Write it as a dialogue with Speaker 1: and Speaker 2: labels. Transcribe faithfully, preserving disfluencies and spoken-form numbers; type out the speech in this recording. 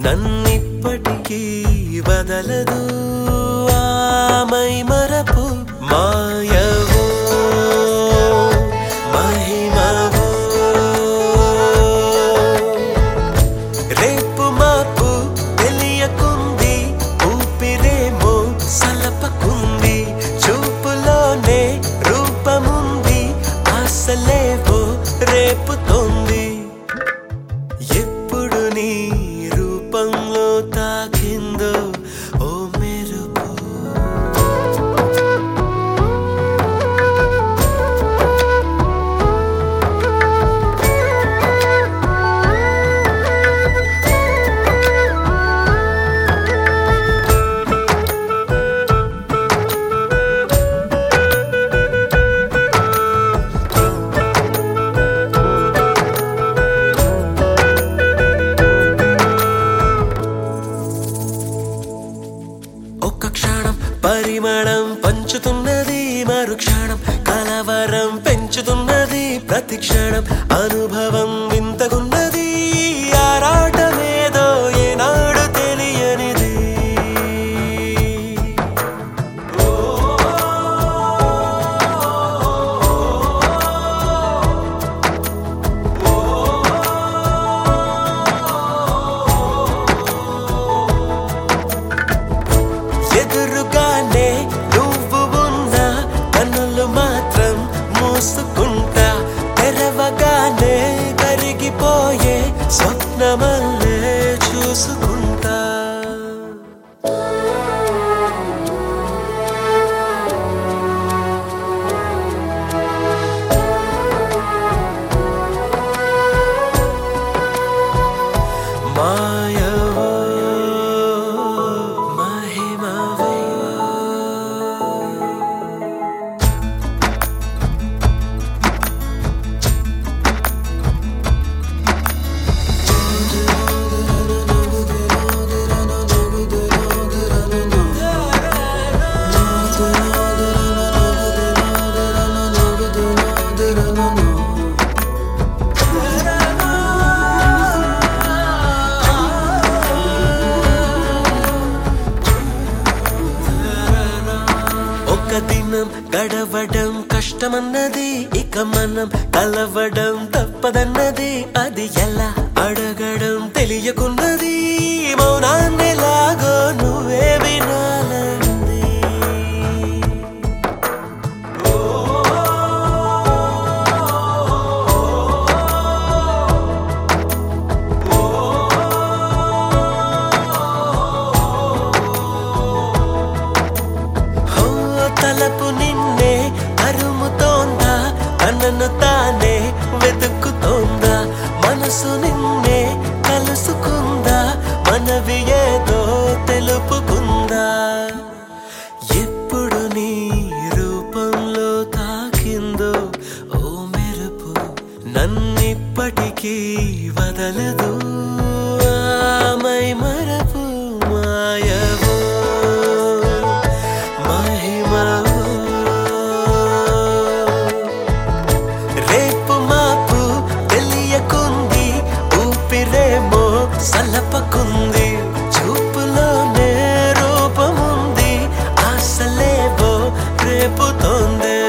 Speaker 1: నన్నిప్పటికీ వదలదు ఆమై మరపు మాయవో మహిమవో రేపు మాపు తెలియకుంది ఊపిరేమో సలపకుంది చూపులోనే రూపముంది ఆశలేవో రేపుతోంది ఎప్పుడు నీ రూపంలో తాకిందో ఓ మెరుపు పరిమళం పంచుతున్నది మరుక్షణం కలవరం పెంచుతున్నది ప్రతి క్షణం అనుభవం వింతగున్నది ఆరాటమేదో ఏనాడు తెలియనిది ఎదురుగానే నువ్వు ఉన్నా కన్నులు మాత్రం మూసుకుంటా తెరవగానే కరిగిపోయే స్వప్నమల్లే చూసుకుంటా మాయవో దినం గడవడం కష్టమన్నది ఇక మనం కలవడం తప్పదన్నది అది ఎలా అడగడం తెలియకున్నది మౌనాన్నెలాగో నువ్వే వినాలంది తలపు నిన్నే అరుముతోందా తనను తానే వెతుకుతోందా మనసు నిన్నే కలుసుకుందా మనవి ఏదో తెలుపుకుందా ఎప్పుడు నీ రూపంలో తాకిందో ఓ మెరుపు నన్నిప్పటికీ వదలదు ఆమై మరపు మాయవో రేపు మాపు తెలియకుంది ఊపిరేమో సలపకుంది చూపులోనే రూపముంది ఆశలేవో రేపుతోందే